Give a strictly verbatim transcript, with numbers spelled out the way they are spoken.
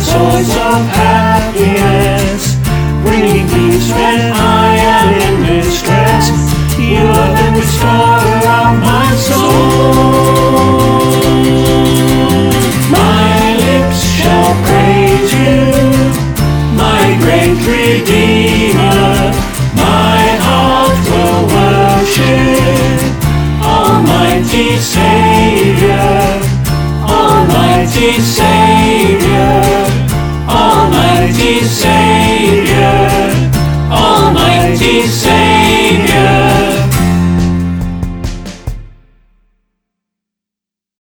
source of happiness, bringing peace when I am in distress. You are the restorer of my soul. My lips shall praise you, my great Redeemer. My heart will worship, Almighty Savior, Almighty Savior.